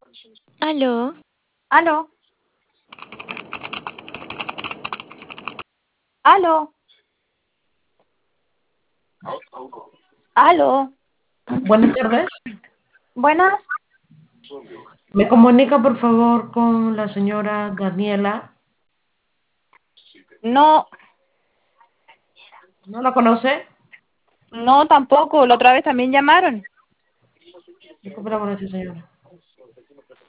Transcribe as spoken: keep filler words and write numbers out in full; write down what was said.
Aló, Aló, aló, aló. Buenas tardes. Buenas. ¿Me comunica, por favor, con la señora Daniela? No, ¿No la conoce? no tampoco. La otra vez también llamaron. Disculpe la molestia, señora.